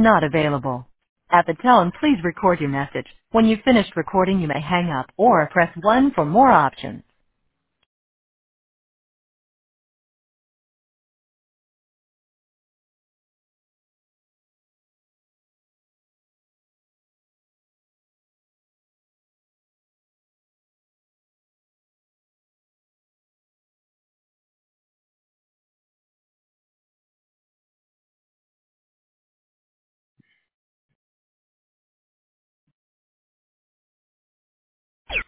not available. At the tone, please record your message. When you've finished recording, you may hang up or press 1 for more options.